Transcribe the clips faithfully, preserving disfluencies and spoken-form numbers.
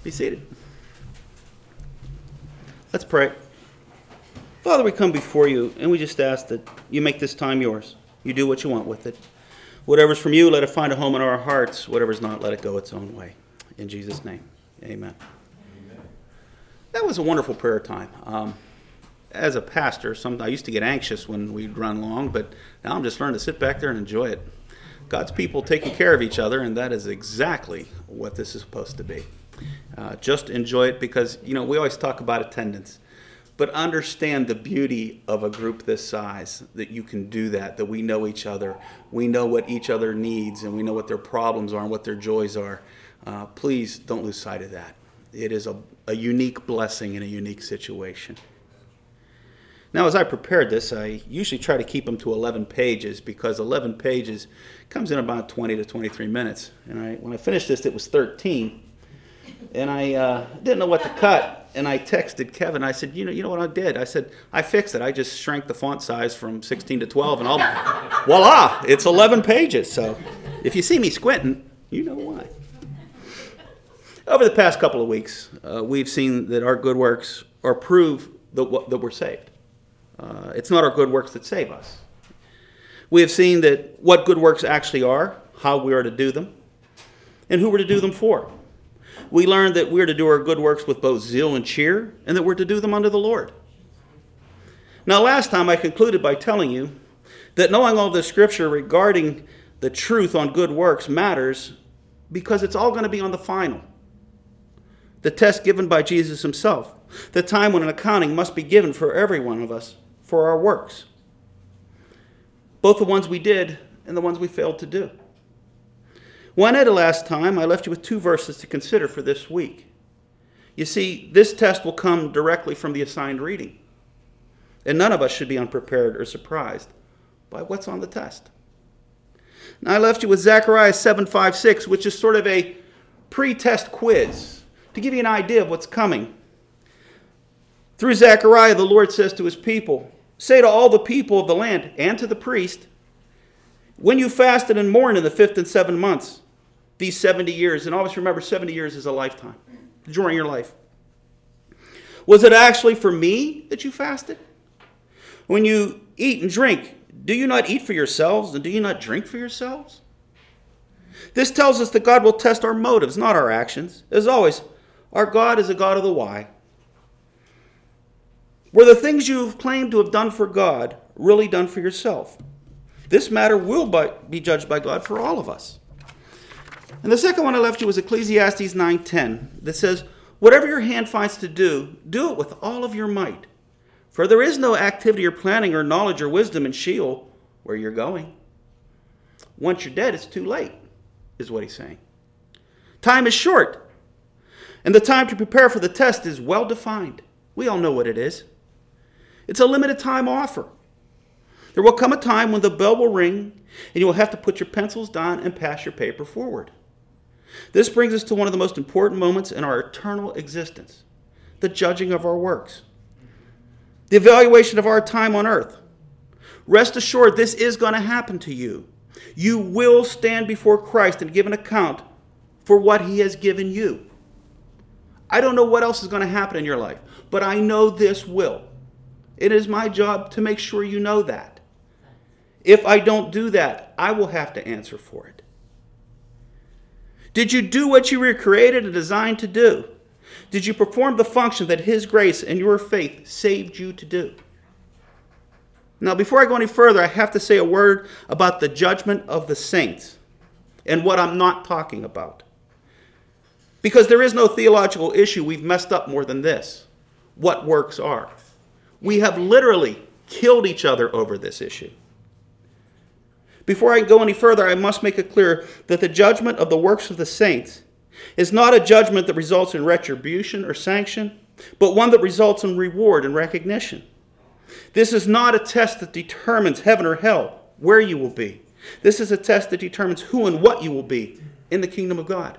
Be seated. Let's pray. Father, we come before you, and we just ask that you make this time yours. You do what you want with it. Whatever's from you, let it find a home in our hearts. Whatever's not, let it go its own way. In Jesus' name, amen. Amen. That was a wonderful prayer time. Um, as a pastor, some, I used to get anxious when we'd run long, but now I'm just learning to sit back there and enjoy it. God's people taking care of each other, and that is exactly what this is supposed to be. Uh, just enjoy it because, you know, we always talk about attendance. But understand the beauty of a group this size, that you can do that, that we know each other. We know what each other needs, and we know what their problems are and what their joys are. Uh, please don't lose sight of that. It is a, a unique blessing in a unique situation. Now, as I prepared this, I usually try to keep them to eleven pages because eleven pages comes in about twenty to twenty-three minutes. And I, when I finished this, it was thirteen. And I uh, didn't know what to cut. And I texted Kevin. I said, you know, you know what I did? I said, I fixed it. I just shrank the font size from sixteen to twelve, and I'll, voila, it's eleven pages. So if you see me squinting, you know why. Over the past couple of weeks, uh, we've seen that our good works are proof that, that we're saved. Uh, it's not our good works that save us. We have seen that what good works actually are, how we are to do them, and who we're to do them for. We learned that we're to do our good works with both zeal and cheer, and that we're to do them unto the Lord. Now, last time I concluded by telling you that knowing all the scripture regarding the truth on good works matters because it's all going to be on the final. The test given by Jesus himself. The time when an accounting must be given for every one of us for our works. Both the ones we did and the ones we failed to do. When at the last time, I left you with two verses to consider for this week. You see, this test will come directly from the assigned reading. And none of us should be unprepared or surprised by what's on the test. Now, I left you with Zechariah seven five six, which is sort of a pre-test quiz to give you an idea of what's coming. Through Zechariah, the Lord says to his people, say to all the people of the land and to the priest, when you fasted and mourned in the fifth and seventh months, these seventy years, and always remember seventy years is a lifetime, during your life. Was it actually for me that you fasted? When you eat and drink, do you not eat for yourselves, and do you not drink for yourselves? This tells us that God will test our motives, not our actions. As always, our God is a God of the why. Were the things you've claimed to have done for God really done for yourself? This matter will be judged by God for all of us. And the second one I left you was Ecclesiastes nine ten that says, whatever your hand finds to do, do it with all of your might. For there is no activity or planning or knowledge or wisdom in Sheol where you're going. Once you're dead, it's too late, is what he's saying. Time is short. And the time to prepare for the test is well defined. We all know what it is. It's a limited time offer. There will come a time when the bell will ring and you will have to put your pencils down and pass your paper forward. This brings us to one of the most important moments in our eternal existence, the judging of our works, the evaluation of our time on earth. Rest assured, this is going to happen to you. You will stand before Christ and give an account for what he has given you. I don't know what else is going to happen in your life, but I know this will. It is my job to make sure you know that. If I don't do that, I will have to answer for it. Did you do what you were created and designed to do? Did you perform the function that his grace and your faith saved you to do? Now, before I go any further, I have to say a word about the judgment of the saints and what I'm not talking about. Because there is no theological issue we've messed up more than this. What works are. We have literally killed each other over this issue. Before I go any further, I must make it clear that the judgment of the works of the saints is not a judgment that results in retribution or sanction, but one that results in reward and recognition. This is not a test that determines heaven or hell, where you will be. This is a test that determines who and what you will be in the kingdom of God.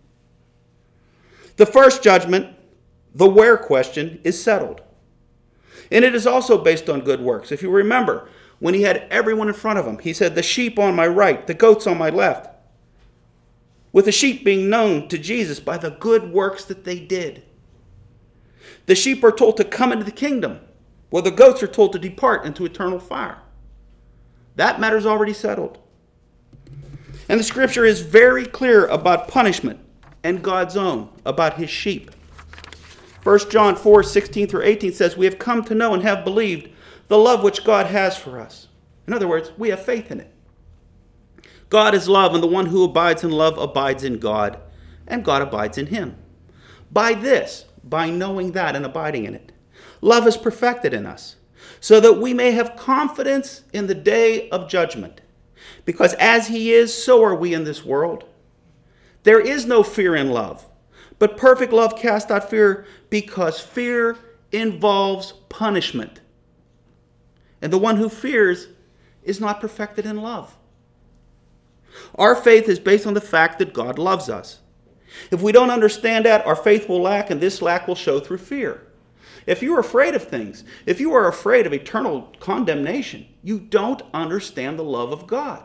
The first judgment, the where question, is settled. And it is also based on good works. If you remember, when he had everyone in front of him, he said, the sheep on my right, the goats on my left. with the sheep being known to Jesus by the good works that they did. The sheep are told to come into the kingdom, while the goats are told to depart into eternal fire. That matter's already settled. And the scripture is very clear about punishment and God's own, about his sheep. First John four, sixteen through eighteen says, we have come to know and have believed the love which God has for us. In other words, we have faith in it. God is love, and the one who abides in love abides in God, and God abides in him. By this, by knowing that and abiding in it, love is perfected in us, so that we may have confidence in the day of judgment. Because as he is, so are we in this world. There is no fear in love, but perfect love casts out fear, because fear involves punishment. And the one who fears is not perfected in love. Our faith is based on the fact that God loves us. If we don't understand that, our faith will lack, and this lack will show through fear. If you are afraid of things, if you are afraid of eternal condemnation, you don't understand the love of God.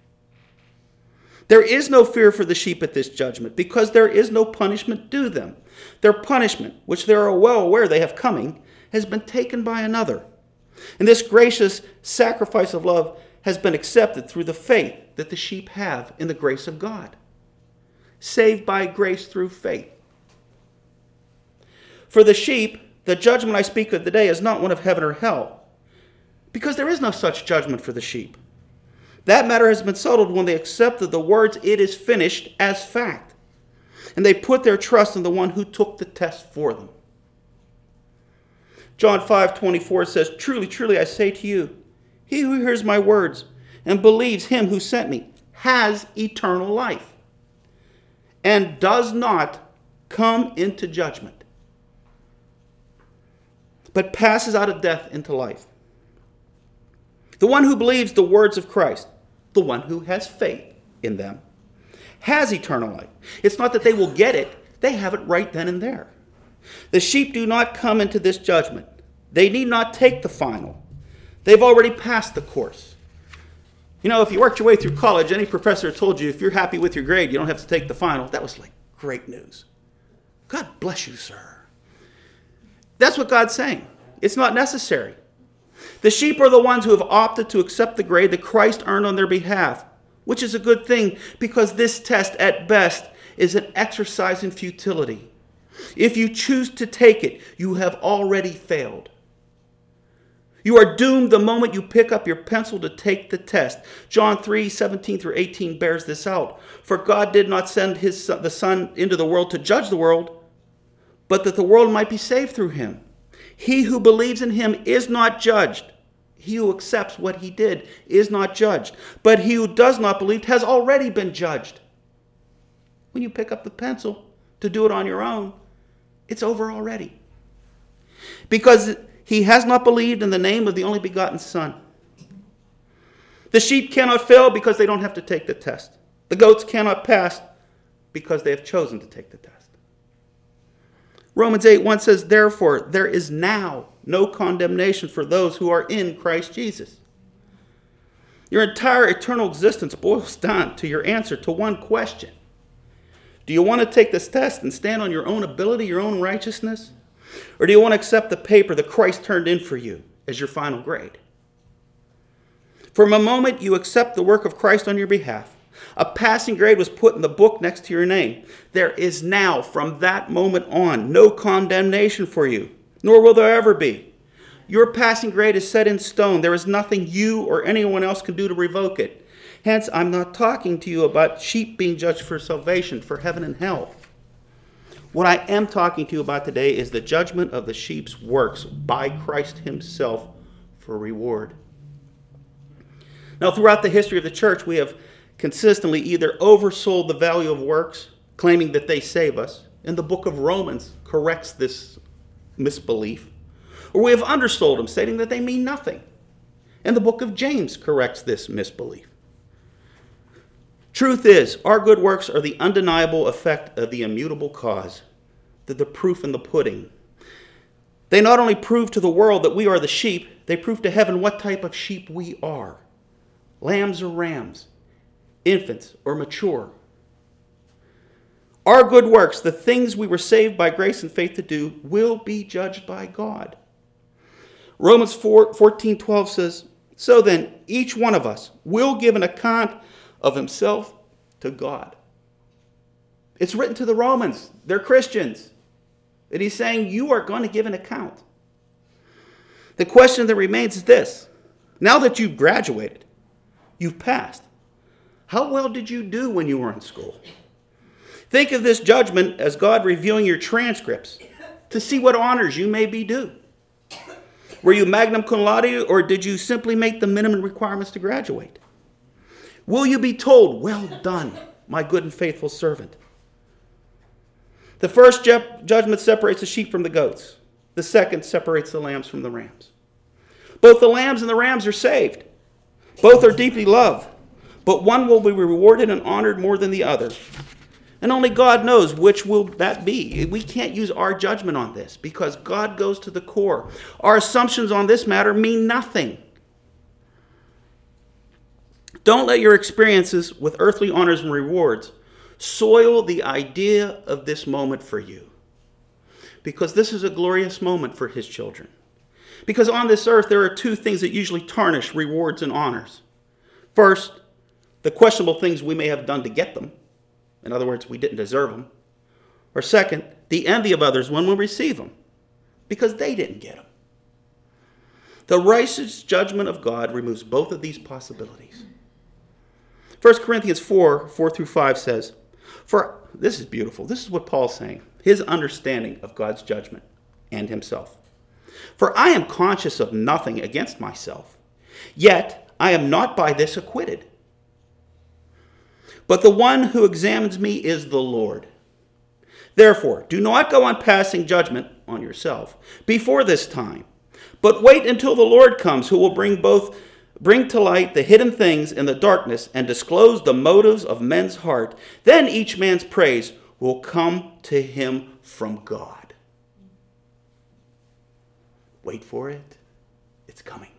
There is no fear for the sheep at this judgment, because there is no punishment due them. Their punishment, which they are well aware they have coming, has been taken by another. And this gracious sacrifice of love has been accepted through the faith that the sheep have in the grace of God. Saved by grace through faith. For the sheep, the judgment I speak of today is not one of heaven or hell, because there is no such judgment for the sheep. That matter has been settled when they accepted the words, "It is finished," as fact. And they put their trust in the one who took the test for them. John five twenty-four says, "Truly, truly, I say to you, he who hears my words and believes him who sent me has eternal life, and does not come into judgment, but passes out of death into life." The one who believes the words of Christ, the one who has faith in them, has eternal life. It's not that they will get it, they have it right then and there. The sheep do not come into this judgment. They need not take the final. They've already passed the course. You know, if you worked your way through college, any professor told you if you're happy with your grade, you don't have to take the final. That was like great news. God bless you, sir. That's what God's saying. It's not necessary. The sheep are the ones who have opted to accept the grade that Christ earned on their behalf, which is a good thing, because this test at best is an exercise in futility. If you choose to take it, you have already failed. You are doomed the moment you pick up your pencil to take the test. John three, seventeen through eighteen bears this out. For God did not send his son, the Son into the world to judge the world, but that the world might be saved through him. He who believes in him is not judged. He who accepts what he did is not judged. But he who does not believe has already been judged. When you pick up the pencil to do it on your own, it's over already. Because he has not believed in the name of the only begotten Son. The sheep cannot fail because they don't have to take the test. The goats cannot pass because they have chosen to take the test. Romans eight one says, "Therefore, there is now no condemnation for those who are in Christ Jesus." Your entire eternal existence boils down to your answer to one question. Do you want to take this test and stand on your own ability, your own righteousness? Or do you want to accept the paper that Christ turned in for you as your final grade? From a moment you accept the work of Christ on your behalf, a passing grade was put in the book next to your name. There is now, from that moment on, no condemnation for you, nor will there ever be. Your passing grade is set in stone. There is nothing you or anyone else can do to revoke it. Hence, I'm not talking to you about sheep being judged for salvation, for heaven and hell. What I am talking to you about today is the judgment of the sheep's works by Christ himself for reward. Now, throughout the history of the church, we have consistently either oversold the value of works, claiming that they save us, and the book of Romans corrects this misbelief, or we have undersold them, stating that they mean nothing, and the book of James corrects this misbelief. Truth is, our good works are the undeniable effect of the immutable cause, the, the proof in the pudding. They not only prove to the world that we are the sheep, they prove to heaven what type of sheep we are. Lambs or rams, infants or mature. Our good works, the things we were saved by grace and faith to do, will be judged by God. Romans four, fourteen twelve says, so then, each one of us will give an account of himself to God. It's written to the Romans. They're Christians. And he's saying you are going to give an account. The question that remains is this. Now that you've graduated, you've passed, how well did you do when you were in school? Think of this judgment as God reviewing your transcripts to see what honors you may be due. Were you magna cum laude, or did you simply make the minimum requirements to graduate? Will you be told, well done, my good and faithful servant? The first ju- judgment separates the sheep from the goats. The second separates the lambs from the rams. Both the lambs and the rams are saved. Both are deeply loved. But one will be rewarded and honored more than the other. And only God knows which will that be. We can't use our judgment on this because God goes to the core. Our assumptions on this matter mean nothing. Don't let your experiences with earthly honors and rewards soil the idea of this moment for you. Because this is a glorious moment for his children. Because on this earth, there are two things that usually tarnish rewards and honors. First, the questionable things we may have done to get them. In other words, we didn't deserve them. Or second, the envy of others when we receive them, because they didn't get them. The righteous judgment of God removes both of these possibilities. First Corinthians four, four through five says, for this is beautiful. This is what Paul's saying. His understanding of God's judgment and himself. For I am conscious of nothing against myself, yet I am not by this acquitted. But the one who examines me is the Lord. Therefore, do not go on passing judgment on yourself before this time, but wait until the Lord comes, who will bring both bring to light the hidden things in the darkness and disclose the motives of men's heart. Then each man's praise will come to him from God. Wait for it. It's coming.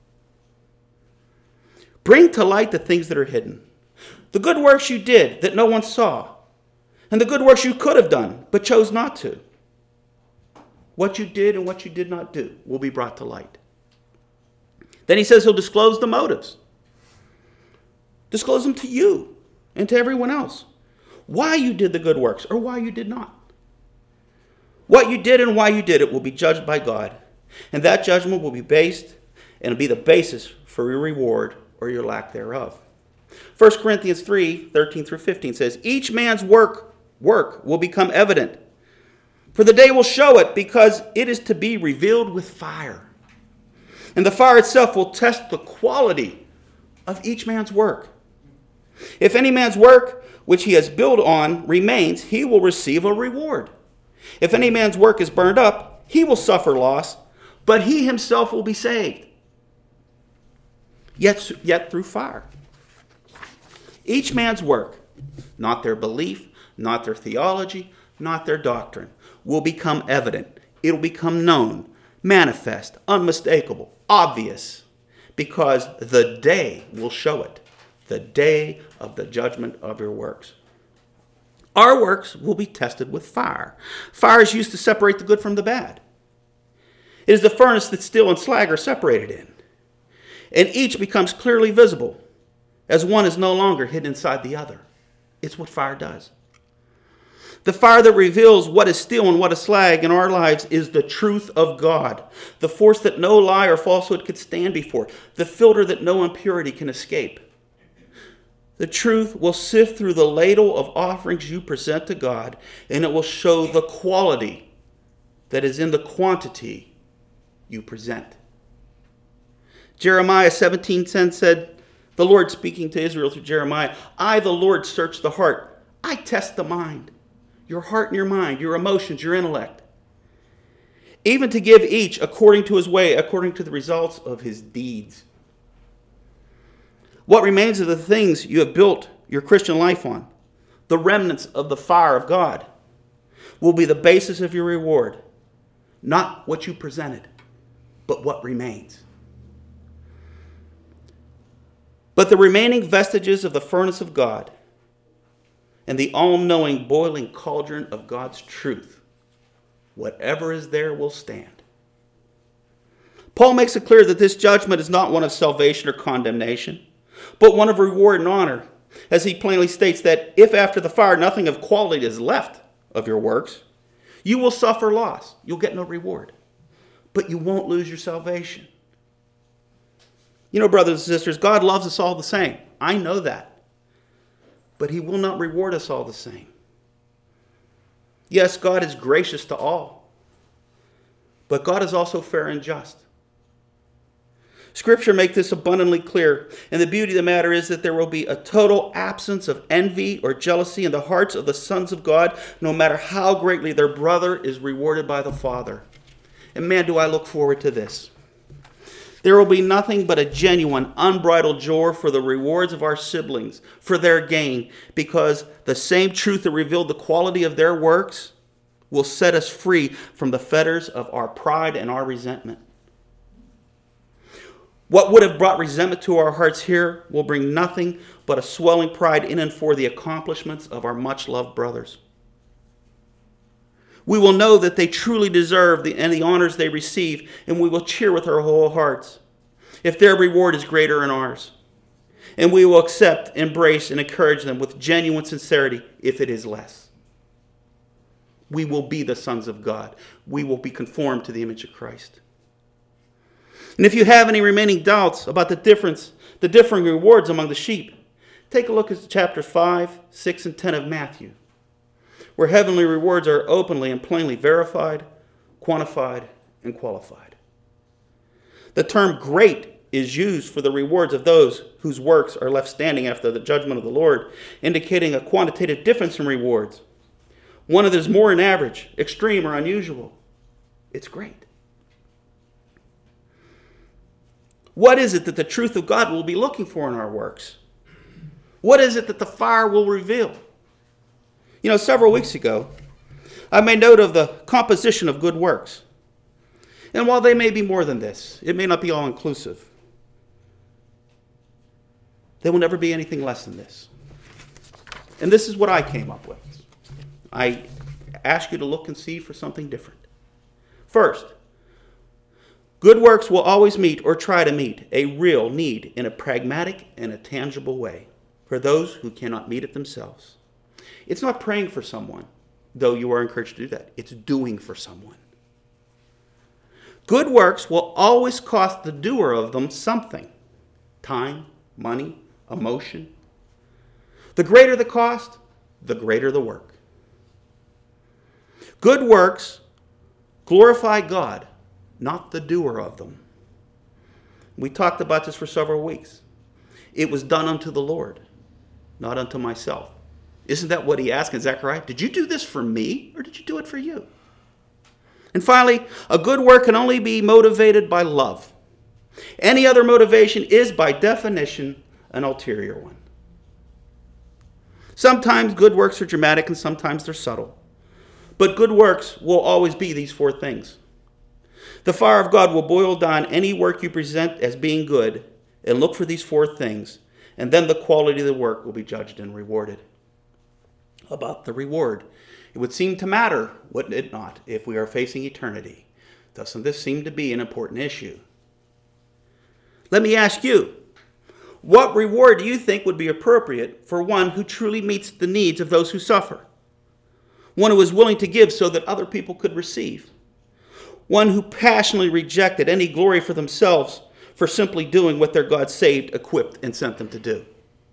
Bring to light the things that are hidden. The good works you did that no one saw. And the good works you could have done but chose not to. What you did and what you did not do will be brought to light. Then he says he'll disclose the motives. Disclose them to you and to everyone else. Why you did the good works or why you did not. What you did and why you did it will be judged by God. And that judgment will be based and it'll be the basis for your reward or your lack thereof. First Corinthians three, thirteen through fifteen says, each man's work, work will become evident. For the day will show it, because it is to be revealed with fire. And the fire itself will test the quality of each man's work. If any man's work which he has built on remains, he will receive a reward. If any man's work is burned up, he will suffer loss, but he himself will be saved, yet, yet through fire. Each man's work, not their belief, not their theology, not their doctrine, will become evident. It will become known, manifest, unmistakable, obvious, because the day will show it. The day of the judgment of your works. Our works will be tested with fire. Fire is used to separate the good from the bad. It is the furnace that steel and slag are separated in. And each becomes clearly visible, as one is no longer hidden inside the other. It's what fire does. The fire that reveals what is steel and what is slag in our lives is the truth of God, the force that no lie or falsehood could stand before, the filter that no impurity can escape. The truth will sift through the ladle of offerings you present to God, and it will show the quality that is in the quantity you present. Jeremiah seventeen ten said, the Lord speaking to Israel through Jeremiah, I, the Lord, search the heart. I test the mind, your heart and your mind, your emotions, your intellect, even to give each according to his way, according to the results of his deeds. What remains of the things you have built your Christian life on, the remnants of the fire of God, will be the basis of your reward. Not what you presented, but what remains. But the remaining vestiges of the furnace of God and the all-knowing boiling cauldron of God's truth. Whatever is there will stand. Paul makes it clear that this judgment is not one of salvation or condemnation, but one of reward and honor, as he plainly states that if after the fire nothing of quality is left of your works, you will suffer loss. You'll get no reward, but you won't lose your salvation. You know, brothers and sisters, God loves us all the same. I know that. But he will not reward us all the same. Yes, God is gracious to all, but God is also fair and just. Scripture makes this abundantly clear, and the beauty of the matter is that there will be a total absence of envy or jealousy in the hearts of the sons of God, no matter how greatly their brother is rewarded by the Father. And man, do I look forward to this. There will be nothing but a genuine, unbridled joy for the rewards of our siblings, for their gain, because the same truth that revealed the quality of their works will set us free from the fetters of our pride and our resentment. What would have brought resentment to our hearts here will bring nothing but a swelling pride in and for the accomplishments of our much-loved brothers. We will know that they truly deserve the, and the honors they receive, and we will cheer with our whole hearts if their reward is greater than ours. And we will accept, embrace, and encourage them with genuine sincerity if it is less. We will be the sons of God. We will be conformed to the image of Christ. And if you have any remaining doubts about the difference, the differing rewards among the sheep, take a look at chapter five, six, and ten of Matthew, where heavenly rewards are openly and plainly verified, quantified, and qualified. The term great is used for the rewards of those whose works are left standing after the judgment of the Lord, indicating a quantitative difference in rewards. One that is more than average, extreme, or unusual. It's great. What is it that the truth of God will be looking for in our works? What is it that the fire will reveal? You know, several weeks ago, I made note of the composition of good works. And while they may be more than this, it may not be all-inclusive, there will never be anything less than this. And this is what I came up with. I ask you to look and see for something different. First, good works will always meet or try to meet a real need in a pragmatic and a tangible way for those who cannot meet it themselves. It's not praying for someone, though you are encouraged to do that. It's doing for someone. Good works will always cost the doer of them something. Time, money, emotion. The greater the cost, the greater the work. Good works glorify God, not the doer of them. We talked about this for several weeks. It was done unto the Lord, not unto myself. Isn't that what he asked in Zechariah? Did you do this for me, or did you do it for you? And finally, a good work can only be motivated by love. Any other motivation is, by definition, an ulterior one. Sometimes good works are dramatic and sometimes they're subtle. But good works will always be these four things. The fire of God will boil down any work you present as being good and look for these four things, and then the quality of the work will be judged and rewarded. About the reward, it would seem to matter, wouldn't it not, if we are facing eternity? Doesn't this seem to be an important issue? Let me ask you, what reward do you think would be appropriate for one who truly meets the needs of those who suffer? One who is willing to give so that other people could receive? One who passionately rejected any glory for themselves for simply doing what their God saved, equipped, and sent them to do?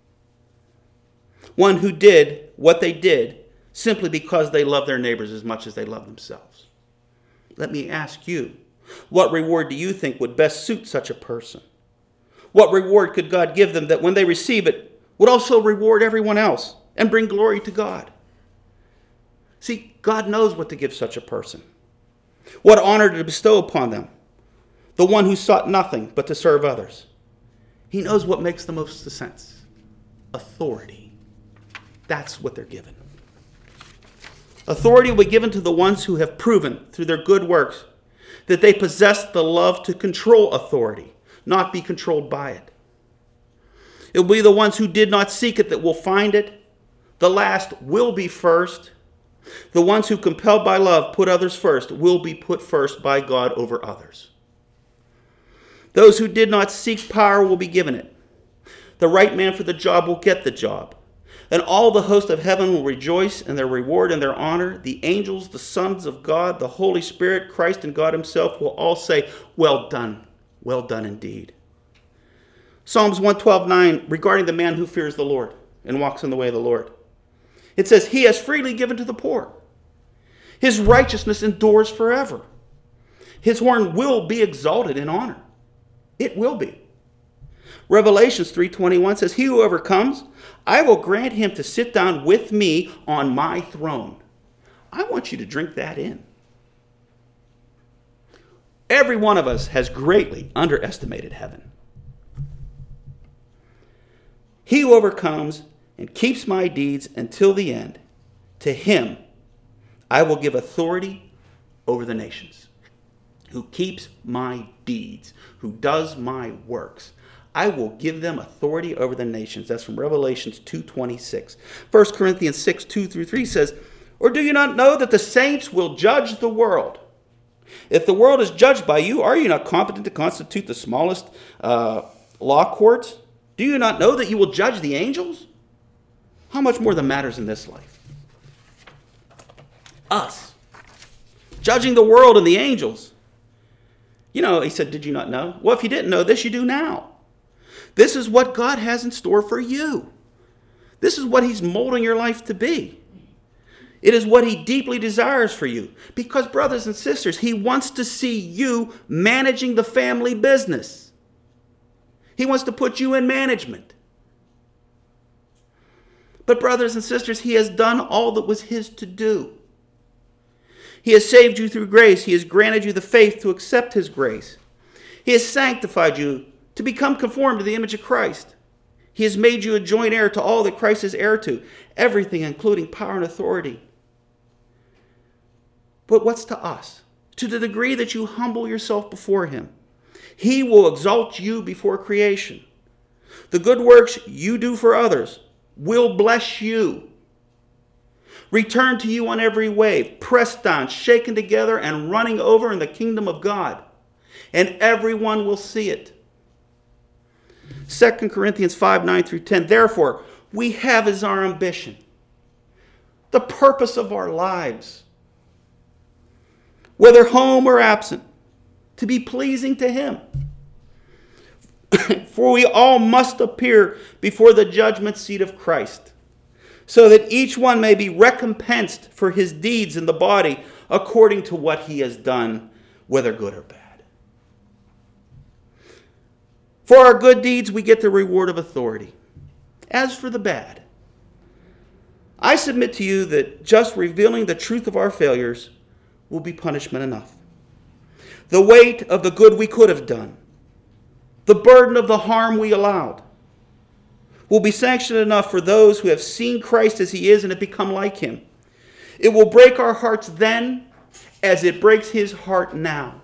One who did what they did simply because they love their neighbors as much as they love themselves? Let me ask you, what reward do you think would best suit such a person? What reward could God give them that when they receive it would also reward everyone else and bring glory to God? See, God knows what to give such a person, what honor to bestow upon them, the one who sought nothing but to serve others. He knows what makes the most sense. Authority. That's what they're given. Authority will be given to the ones who have proven through their good works that they possess the love to control authority, not be controlled by it. It will be the ones who did not seek it that will find it, The last will be first. The ones who, compelled by love, put others first will be put first by God over others. Those who did not seek power will be given it. The right man for the job will get the job. And all the host of heaven will rejoice in their reward and their honor. The angels, the sons of God, the Holy Spirit, Christ and God himself will all say, well done, well done indeed. Psalms one twelve nine, regarding the man who fears the Lord and walks in the way of the Lord. It says, he has freely given to the poor. His righteousness endures forever. His horn will be exalted in honor. It will be. Revelations three twenty-one says, he who overcomes, I will grant him to sit down with me on my throne. I want you to drink that in. Every one of us has greatly underestimated heaven. He who overcomes and keeps my deeds until the end, to him I will give authority over the nations. Who keeps my deeds, who does my works, I will give them authority over the nations. That's from Revelations two twenty-six. First Corinthians six, two through three says, or do you not know that the saints will judge the world? If the world is judged by you, are you not competent to constitute the smallest uh, law courts? Do you not know that you will judge the angels? How much more the matters in this life? Us. Judging the world and the angels. You know, he said, did you not know? Well, if you didn't know this, you do now. This is what God has in store for you. This is what he's molding your life to be. It is what he deeply desires for you. Because, brothers and sisters, he wants to see you managing the family business. He wants to put you in management. But, brothers and sisters, he has done all that was his to do. He has saved you through grace. He has granted you the faith to accept his grace. He has sanctified you to become conformed to the image of Christ. He has made you a joint heir to all that Christ is heir to, everything including power and authority. But what's to us? To the degree that you humble yourself before him, he will exalt you before creation. The good works you do for others will bless you. Return to you on every wave, pressed down, shaken together, and running over in the kingdom of God. And everyone will see it. Second Corinthians five, nine through ten. Therefore, we have as our ambition, the purpose of our lives, whether home or absent, to be pleasing to him. For we all must appear before the judgment seat of Christ, so that each one may be recompensed for his deeds in the body according to what he has done, whether good or bad. For our good deeds, we get the reward of authority. As for the bad, I submit to you that just revealing the truth of our failures will be punishment enough. The weight of the good we could have done, the burden of the harm we allowed, will be sanction enough for those who have seen Christ as he is and have become like him. It will break our hearts then as it breaks his heart now.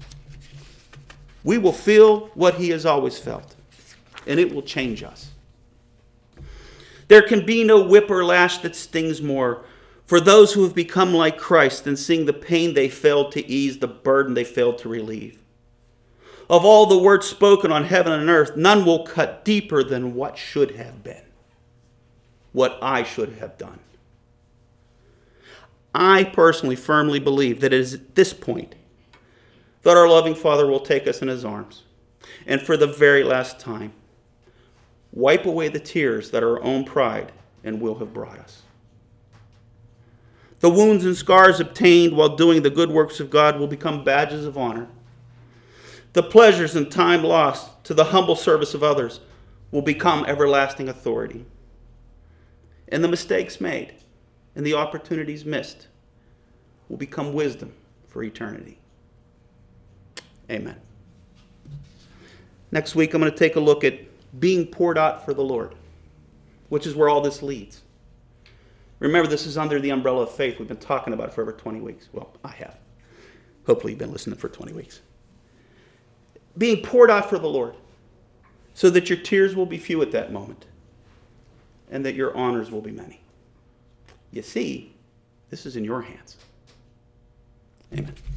We will feel what he has always felt, and it will change us. There can be no whip or lash that stings more for those who have become like Christ than seeing the pain they failed to ease, the burden they failed to relieve. Of all the words spoken on heaven and earth, none will cut deeper than what should have been, what I should have done. I personally firmly believe that it is at this point that our loving Father will take us in his arms, and for the very last time, wipe away the tears that our own pride and will have brought us. The wounds and scars obtained while doing the good works of God will become badges of honor. The pleasures and time lost to the humble service of others will become everlasting authority. And the mistakes made and the opportunities missed will become wisdom for eternity. Amen. Next week, I'm going to take a look at being poured out for the Lord, which is where all this leads. Remember, this is under the umbrella of faith. We've been talking about it for over twenty weeks. Well, I have. Hopefully, you've been listening for twenty weeks. Being poured out for the Lord, so that your tears will be few at that moment, and that your honors will be many. You see, this is in your hands. Amen.